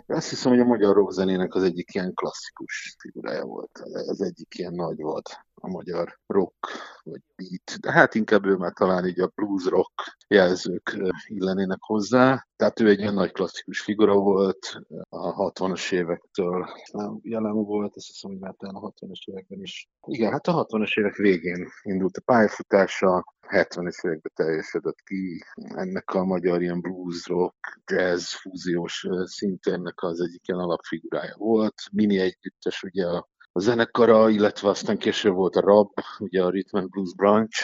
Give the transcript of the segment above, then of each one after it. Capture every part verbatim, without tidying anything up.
Azt hiszem, hogy a magyar rockzenének az egyik ilyen klasszikus figurája volt. Az egyik ilyen nagy vad a magyar rock vagy beat, de hát inkább ő már talán így a blues rock jelzők illenének hozzá. Tehát ő egy ilyen nagy klasszikus figura volt a hatvanas évektől. Nem jelen volt, azt hiszem, hogy már talán a hatvanas években is. Igen, hát a hatvanas évek végén indult a pályafutása, hetvenes években teljesedett ki. Ennek a magyar ilyen blues rock, jazz fúziós szintérnek az egyik ilyen alapfigurája volt. Mini együttes ugye a a zenekara, illetve aztán később volt a rab, ugye a Rhythm and Blues Branch,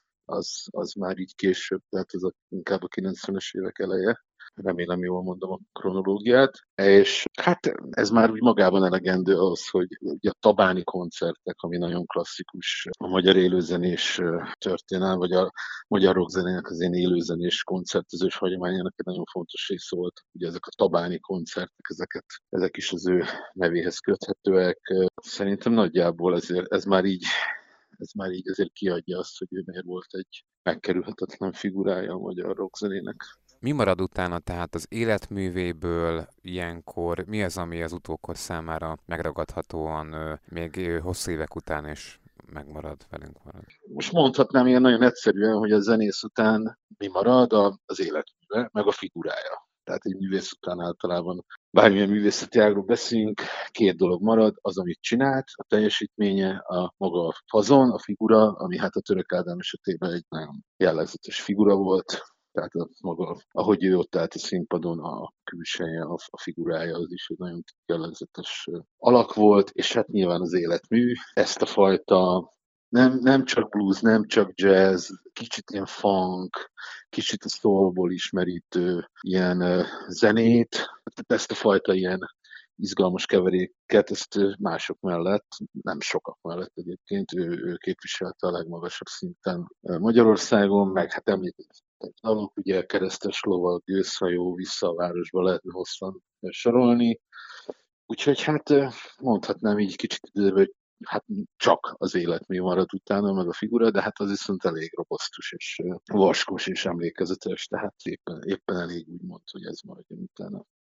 az, az már így később, tehát ez a, inkább a kilencvenes évek eleje. Remélem jól mondom a kronológiát. És hát ez már úgy magában elegendő ahhoz, hogy ugye a Tabáni koncertek, ami nagyon klasszikus a magyar élőzenés történelem, vagy a magyar rockzenének az én élőzenés koncertezős hagyományának egy nagyon fontos része volt. Ugye ezek a Tabáni koncertek, ezeket, ezek is az ő nevéhez köthetőek. Szerintem nagyjából ezért, ez már így ez már így azért kiadja azt, hogy ő miért volt egy megkerülhetetlen figurája a magyar rockzenének. Mi marad utána tehát az életművéből ilyenkor? Mi az, ami az utókor számára megragadhatóan ö, még ö, hosszú évek után is megmarad, velünk marad? Most mondhatnám ilyen nagyon egyszerűen, hogy a zenész után mi marad a, az életműve, meg a figurája. Tehát egy művész után általában bármilyen művészeti ágról beszélünk, két dolog marad, az, amit csinált, a teljesítménye, a maga a fazon, a figura, ami hát a Török Ádám esetében egy nagyon jellegzetes figura volt, tehát a maga, ahogy ő ott állt a színpadon, a külseje, a, a figurája, az is egy nagyon jellegzetes alak volt, és hát nyilván az életmű, ezt a fajta nem, nem csak blues, nem csak jazz, kicsit ilyen funk, kicsit a soulból ismerítő ilyen uh, zenét, tehát ezt a fajta ilyen izgalmas keveréket, ezt mások mellett, nem sokak mellett egyébként, ő, ő képviselte a legmagasabb szinten Magyarországon, meg hát említett dalok, ugye Keresztes lovag, Gőzhajó, Vissza a városba lehetne hosszan sorolni, úgyhogy hát mondhatnám így kicsit időben, hogy hát csak az életmű marad utána, meg a figura, de hát az viszont elég robosztus és vaskos és emlékezetes, tehát éppen, éppen elég úgy mond, hogy ez maradjon utána.